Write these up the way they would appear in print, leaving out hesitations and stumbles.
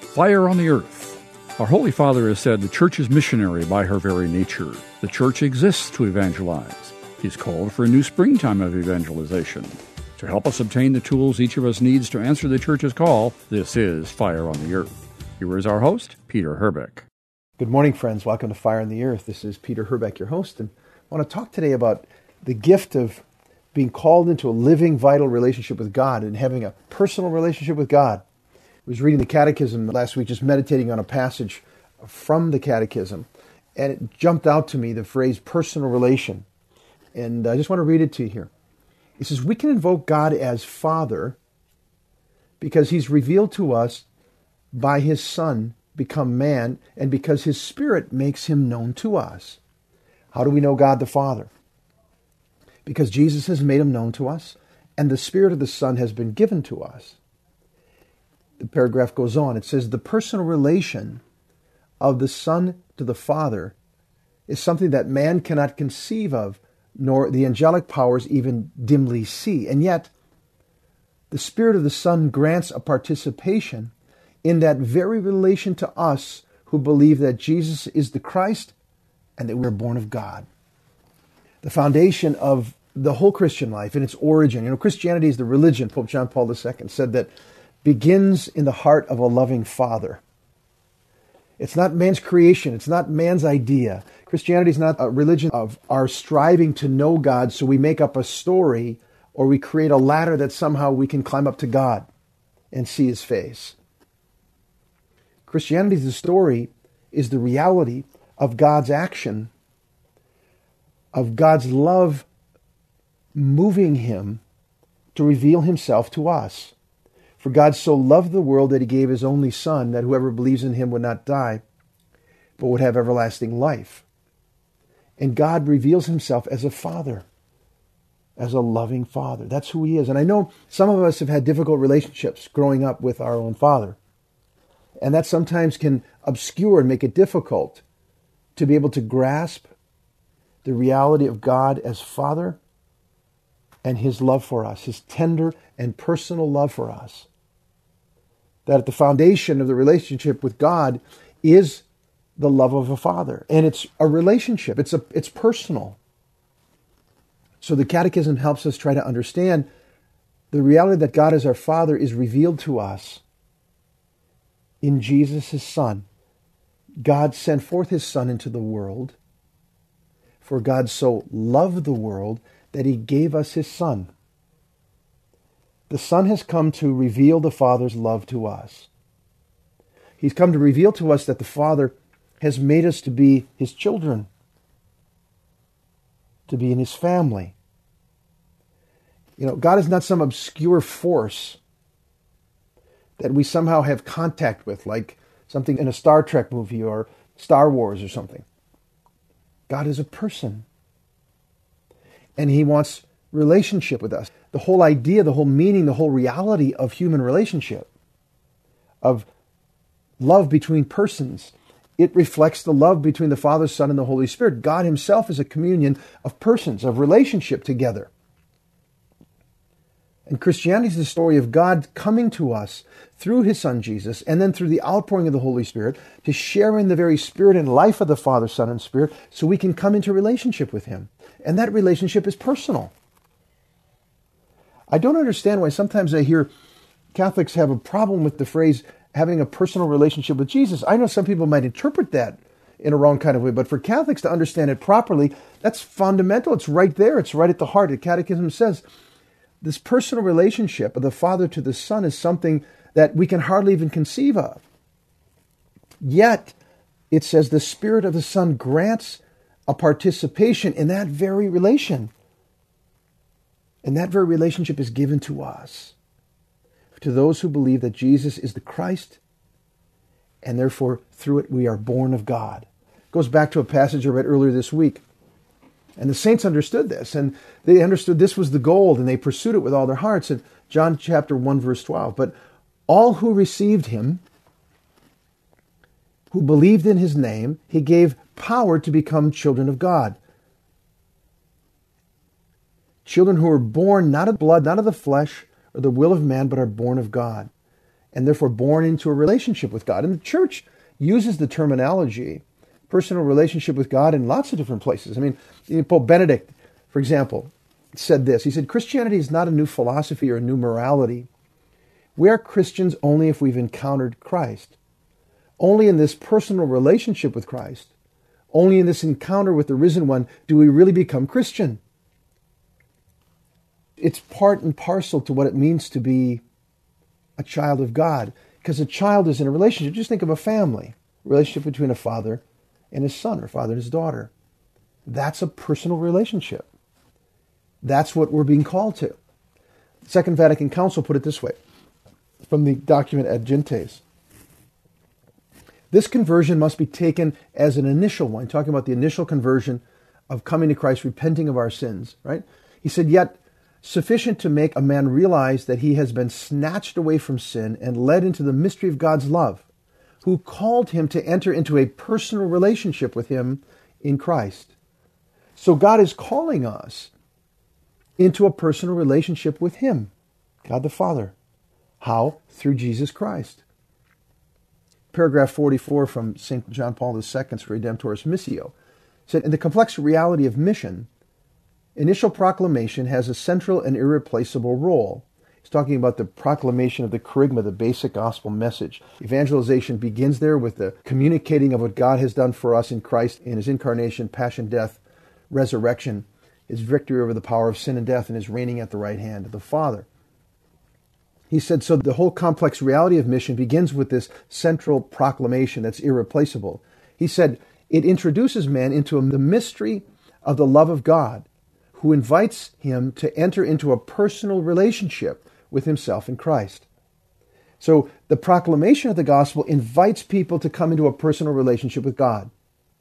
Fire on the Earth. Our Holy Father has said the Church is missionary by her very nature. The Church exists to evangelize. He's called for a new springtime of evangelization. To help us obtain the tools each of us needs to answer the Church's call, this is Fire on the Earth. Here is our host, Peter Herbeck. Good morning, friends. Welcome to Fire on the Earth. This is Peter Herbeck, your host, and I want to talk today about the gift of being called into a living, vital relationship with God and having a personal relationship with God. I was reading the Catechism last week, just meditating on a passage from the Catechism, and it jumped out to me, the phrase personal relation. And I just want to read it to you here. It says, we can invoke God as Father because He's revealed to us by His Son become man, and because His Spirit makes Him known to us. How do we know God the Father? Because Jesus has made Him known to us, and the Spirit of the Son has been given to us. The paragraph goes on. It says, the personal relation of the Son to the Father is something that man cannot conceive of, nor the angelic powers even dimly see. And yet, the Spirit of the Son grants a participation in that very relation to us who believe that Jesus is the Christ and that we're born of God. The foundation of the whole Christian life in its origin, Christianity is the religion, Pope John Paul II said, that begins in the heart of a loving Father. It's not man's creation. It's not man's idea. Christianity is not a religion of our striving to know God, so we make up a story or we create a ladder that somehow we can climb up to God and see His face. Christianity, the story, is the reality of God's action, of God's love moving Him to reveal Himself to us. For God so loved the world that He gave His only Son, that whoever believes in Him would not die, but would have everlasting life. And God reveals Himself as a Father, as a loving Father. That's who He is. And I know some of us have had difficult relationships growing up with our own father. And that sometimes can obscure and make it difficult to be able to grasp the reality of God as Father and His love for us, His tender and personal love for us. That at the foundation of the relationship with God is the love of a father. And it's a relationship. It's personal. So the Catechism helps us try to understand the reality that God as our Father is revealed to us in Jesus, His Son. God sent forth His Son into the world. For God so loved the world that He gave us His Son. The Son has come to reveal the Father's love to us. He's come to reveal to us that the Father has made us to be His children, to be in His family. God is not some obscure force that we somehow have contact with, like something in a Star Trek movie or Star Wars or something. God is a person. And He wants relationship with us. The whole idea, the whole meaning, the whole reality of human relationship, of love between persons, it reflects the love between the Father, Son, and the Holy Spirit. God Himself is a communion of persons, of relationship together. And Christianity is the story of God coming to us through His Son Jesus, and then through the outpouring of the Holy Spirit, to share in the very spirit and life of the Father, Son, and Spirit, so we can come into relationship with Him. And that relationship is personal. I don't understand why sometimes I hear Catholics have a problem with the phrase having a personal relationship with Jesus. I know some people might interpret that in a wrong kind of way, but for Catholics to understand it properly, that's fundamental. It's right there. It's right at the heart. The Catechism says this personal relationship of the Father to the Son is something that we can hardly even conceive of. Yet, it says the Spirit of the Son grants a participation in that very relation. And that very relationship is given to us, to those who believe that Jesus is the Christ, and therefore through it we are born of God. It goes back to a passage I read earlier this week. And the saints understood this, and they understood this was the goal, and they pursued it with all their hearts. In John chapter 1, verse 12, but all who received Him, who believed in His name, He gave power to become children of God. Children who are born not of blood, not of the flesh, or the will of man, but are born of God. and therefore born into a relationship with God. And the church uses the terminology personal relationship with God in lots of different places. I mean, Pope Benedict, for example, said this. He said, Christianity is not a new philosophy or a new morality. We are Christians only if we've encountered Christ. Only in this personal relationship with Christ, only in this encounter with the risen one, do we really become Christian. It's part and parcel to what it means to be a child of God, because a child is in a relationship. Just think of a family, relationship between a father and his son, or father and his daughter. That's a personal relationship. That's what we're being called to. The Second Vatican Council put it this way, from the document Ad Gentes. This conversion must be taken as an initial one, talking about the initial conversion of coming to Christ, repenting of our sins, right? He said, yet sufficient to make a man realize that he has been snatched away from sin and led into the mystery of God's love, who called him to enter into a personal relationship with him in Christ. So God is calling us into a personal relationship with him, God the Father. How? Through Jesus Christ. Paragraph 44 from St. John Paul II's Redemptoris Missio said, in the complex reality of mission, initial proclamation has a central and irreplaceable role. He's talking about the proclamation of the kerygma, the basic gospel message. Evangelization begins there with the communicating of what God has done for us in Christ in his incarnation, passion, death, resurrection, his victory over the power of sin and death, and his reigning at the right hand of the Father. He said, so the whole complex reality of mission begins with this central proclamation that's irreplaceable. He said, it introduces man into the mystery of the love of God, who invites him to enter into a personal relationship with himself in Christ. So the proclamation of the gospel invites people to come into a personal relationship with God.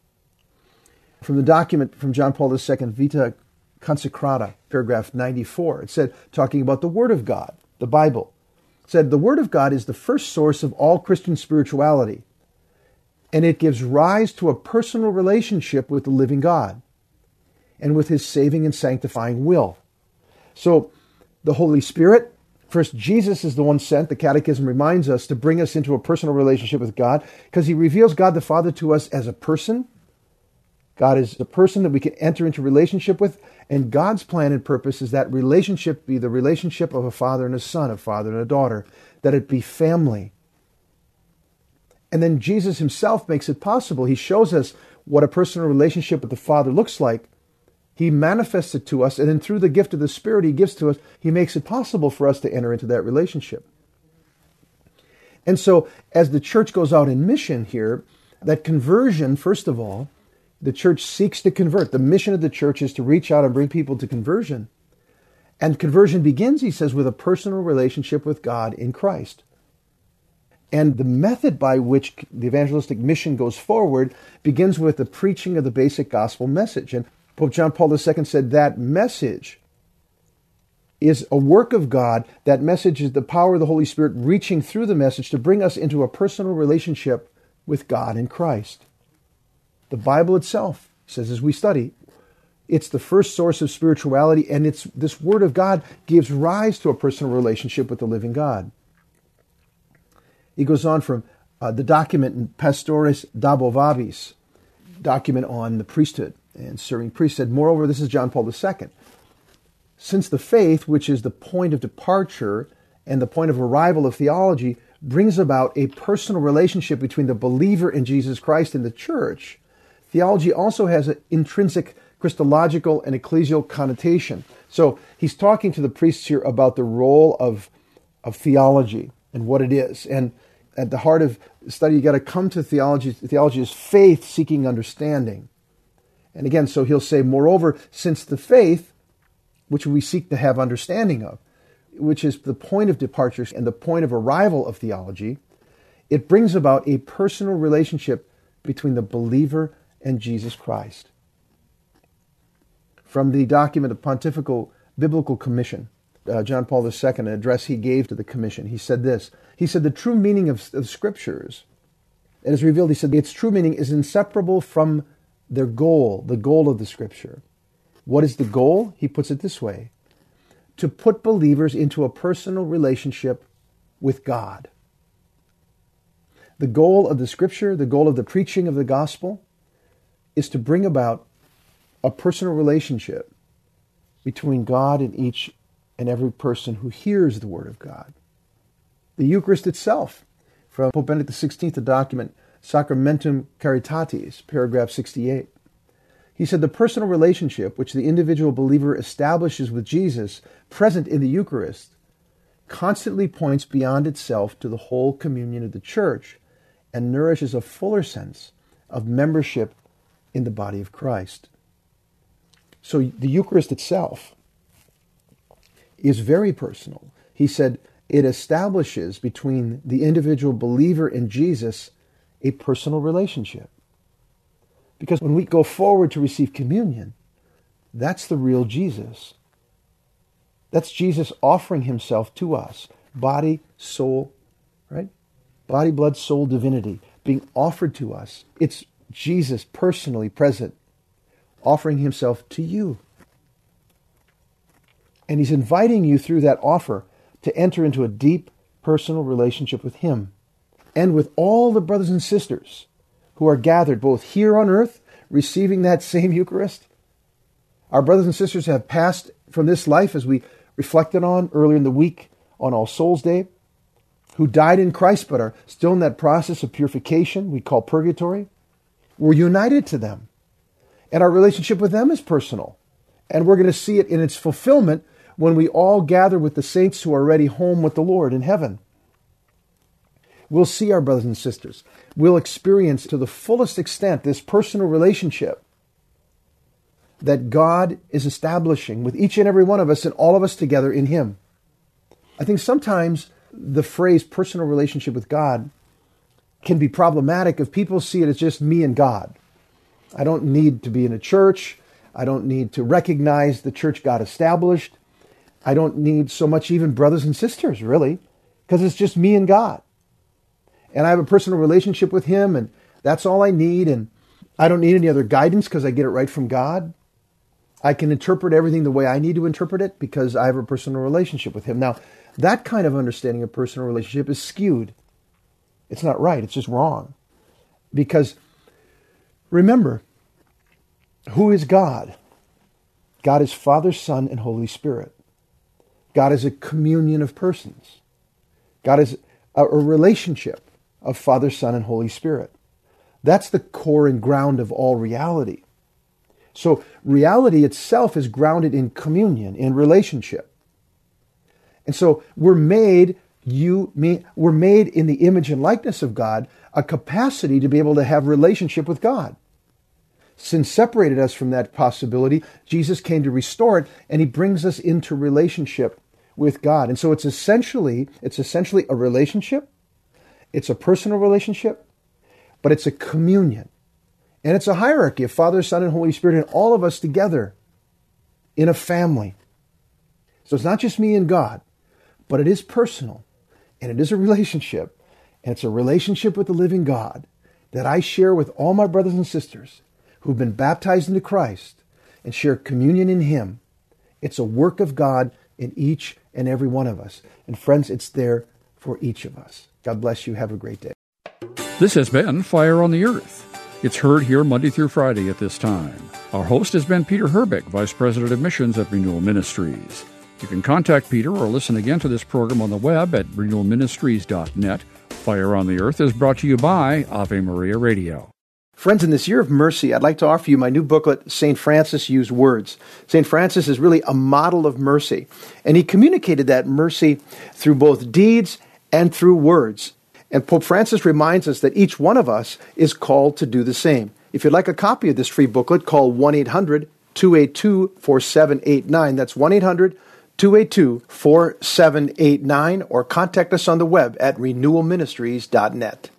From the document from John Paul II, Vita Consecrata, paragraph 94, it said, talking about the Word of God, the Bible, it said, the Word of God is the first source of all Christian spirituality, and it gives rise to a personal relationship with the living God and with his saving and sanctifying will. So the Holy Spirit, first, Jesus is the one sent, the Catechism reminds us, to bring us into a personal relationship with God, because he reveals God the Father to us as a person. God is a person that we can enter into relationship with, and God's plan and purpose is that relationship be the relationship of a father and a son, a father and a daughter, that it be family. And then Jesus himself makes it possible. He shows us what a personal relationship with the Father looks like. He manifests it to us, and then through the gift of the Spirit he gives to us, he makes it possible for us to enter into that relationship. And so, as the church goes out in mission here, that conversion, first of all, the church seeks to convert. The mission of the church is to reach out and bring people to conversion. And conversion begins, he says, with a personal relationship with God in Christ. And the method by which the evangelistic mission goes forward begins with the preaching of the basic gospel message. And Pope John Paul II said that message is a work of God. That message is the power of the Holy Spirit reaching through the message to bring us into a personal relationship with God in Christ. The Bible itself says, as we study, it's the first source of spirituality, and it's this Word of God gives rise to a personal relationship with the living God. He goes on from the document in Pastoris Dabo Vobis, document on the priesthood and serving priests, said, moreover, this is John Paul II, since the faith, which is the point of departure and the point of arrival of theology, brings about a personal relationship between the believer in Jesus Christ and the church, theology also has an intrinsic Christological and ecclesial connotation. So he's talking to the priests here about the role of theology and what it is. And at the heart of study, you got to come to theology. Theology is faith seeking understanding. And again, so he'll say, moreover, since the faith, which we seek to have understanding of, which is the point of departure and the point of arrival of theology, it brings about a personal relationship between the believer and Jesus Christ. From the document of Pontifical Biblical Commission, John Paul II, an address he gave to the commission, he said this. He said, the true meaning of the Scriptures, it is revealed, he said, its true meaning is inseparable from their goal, the goal of the Scripture. What is the goal? He puts it this way: to put believers into a personal relationship with God. The goal of the Scripture, the goal of the preaching of the gospel, is to bring about a personal relationship between God and each and every person who hears the Word of God. The Eucharist itself, from Pope Benedict XVI, the document Sacramentum Caritatis, paragraph 68. He said, the personal relationship which the individual believer establishes with Jesus present in the Eucharist constantly points beyond itself to the whole communion of the Church and nourishes a fuller sense of membership in the body of Christ. So the Eucharist itself is very personal. He said it establishes between the individual believer and Jesus a personal relationship. Because when we go forward to receive communion, that's the real Jesus. That's Jesus offering himself to us. Body, soul, right? Body, blood, soul, divinity being offered to us. It's Jesus personally present, offering himself to you. And he's inviting you through that offer to enter into a deep personal relationship with him and with all the brothers and sisters who are gathered both here on earth, receiving that same Eucharist. Our brothers and sisters have passed from this life, as we reflected on earlier in the week on All Souls Day, who died in Christ but are still in that process of purification we call purgatory. We're united to them. And our relationship with them is personal. And we're going to see it in its fulfillment when we all gather with the saints who are already home with the Lord in heaven. We'll see our brothers and sisters. We'll experience to the fullest extent this personal relationship that God is establishing with each and every one of us and all of us together in him. I think sometimes the phrase personal relationship with God can be problematic if people see it as just me and God. I don't need to be in a church. I don't need to recognize the church God established. I don't need so much even brothers and sisters, really, because it's just me and God. And I have a personal relationship with him, and that's all I need, and I don't need any other guidance because I get it right from God. I can interpret everything the way I need to interpret it because I have a personal relationship with him. Now, that kind of understanding of personal relationship is skewed. It's not right. It's just wrong. Because remember, who is God? God is Father, Son, and Holy Spirit. God is a communion of persons. God is a relationship of Father, Son, and Holy Spirit. That's the core and ground of all reality. So reality itself is grounded in communion, in relationship. And so we're made, we're made in the image and likeness of God, a capacity to be able to have relationship with God. Sin separated us from that possibility. Jesus came to restore it, and he brings us into relationship with God. And so it's essentially a relationship. It's a personal relationship, but it's a communion. And it's a hierarchy of Father, Son, and Holy Spirit, and all of us together in a family. So it's not just me and God, but it is personal, and it is a relationship, and it's a relationship with the living God that I share with all my brothers and sisters who've been baptized into Christ and share communion in him. It's a work of God in each and every one of us. And friends, it's there for each of us. God bless you. Have a great day. This has been Fire on the Earth. It's heard here Monday through Friday at this time. Our host has been Peter Herbeck, Vice President of Missions at Renewal Ministries. You can contact Peter or listen again to this program on the web at renewalministries.net. Fire on the Earth is brought to you by Ave Maria Radio. Friends, in this year of mercy, I'd like to offer you my new booklet, St. Francis Used Words. St. Francis is really a model of mercy, and he communicated that mercy through both deeds and through words. And Pope Francis reminds us that each one of us is called to do the same. If you'd like a copy of this free booklet, call 1-800-282-4789. That's 1-800-282-4789, or contact us on the web at renewalministries.net.